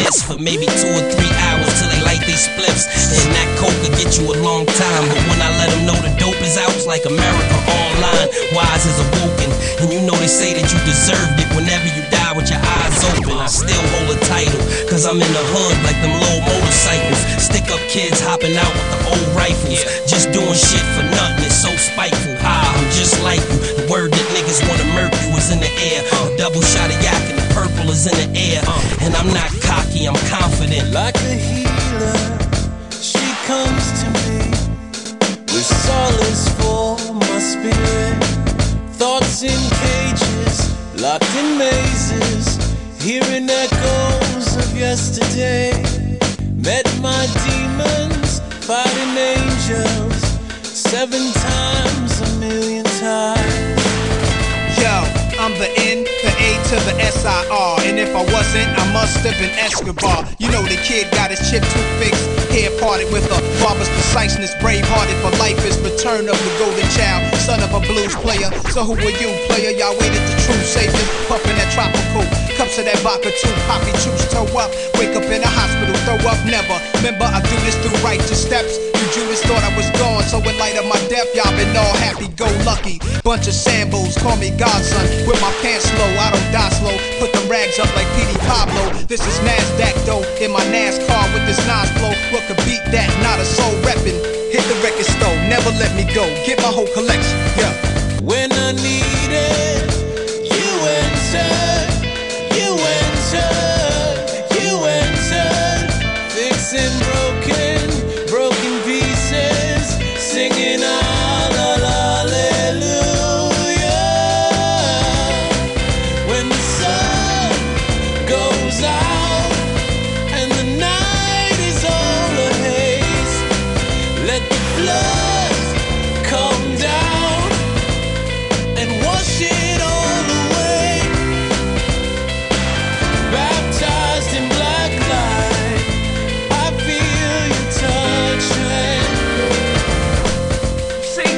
less for maybe 2 or 3 hours till they light they spliffs. And that coke could get you a long time, but when I let them know the dope is out, it's like America Online. Wise is awoken, and you know they say that you deserved it whenever you die with your eyes open. I still hold a title, cause I'm in the hood like them low motorcycles. Stick up kids hopping out with the old rifles, just doing shit for nothing, it's so spiteful. I'm just like you, the word that niggas wanna murk you is in the air. A double shot of yak and the purple is in the air. And I'm not cocky, I'm confident. Like a healer, she comes to me with solace for my spirit. Thoughts in cages, locked in mazes, hearing echoes of yesterday. Met my demons, fighting angels, 7 times, 1,000,000 times. Yo, I'm the N, the A to the S-I-R. And if I wasn't, I must have been Escobar. You know the kid got his chip too fixed, hair parted with a barber's preciseness. Brave-hearted for life is return of the golden child, son of a blues player. So who are you, player? Y'all waited the true savior, puffin' that tropical. Cups of that vodka too, poppy juice, toe up. Wake up in a hospital, throw up, never. Remember, I do this through righteous steps. You Judas thought I was gone, so in light of my death, y'all been all happy-go-lucky. Bunch of Sambos, call me godson. With my pants low, I don't die slow. Put the rags up like Petey Pablo. This is NASDAQ though, in my NASCAR with this Nas flow. What could beat that? Not a soul reppin'. Hit the record store, never let me go. Get my whole collection, yeah. When I need it, you entered, you entered, you entered. Fixing broken pieces, singing hallelujah. When the sun goes out and the night is all a haze, let the floods come down and wash it all away. Baptized in black light, I feel you touching. See,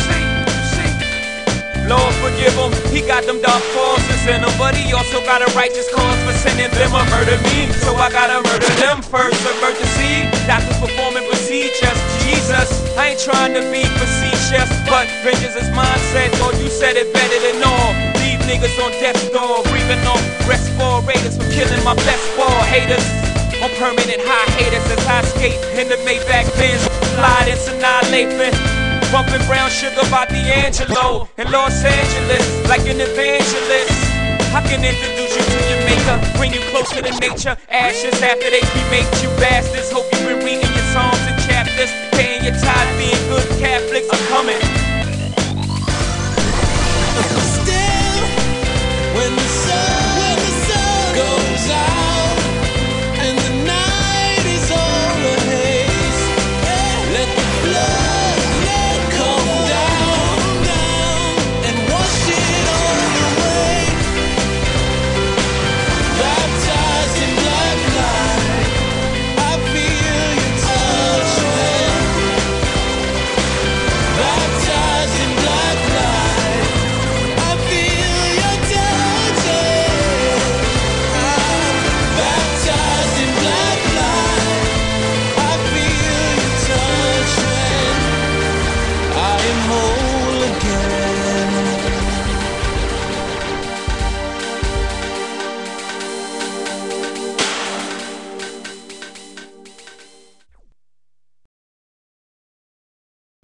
Lord forgive him, he got them dark forces in him, but he also got a righteous cause for sending them to murder me. So I gotta murder them first. Emergency, doctors performing procedures. Jesus, I ain't trying to be facetious, but vengeance is mindset. Lord, you said it better than all. Leave niggas on death's door, breathing on respirators for killing my best ball haters. On permanent high haters as I skate in the Maybach Benz, slide into annihilation. Bumping brown sugar by D'Angelo in Los Angeles like an evangelist. I can introduce you to your maker, bring you closer to nature. Ashes after they cremate you bastards. Hope you've been reading your psalms and chapters, paying your tithe, being good Catholics. I'm coming.